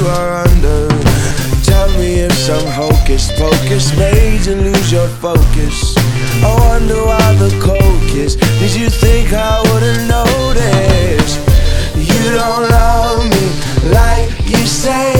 are under. Tell me if some hocus pocus made you lose your focus. I wonder why the coke is. Did you think I wouldn't notice? You don't love me like you say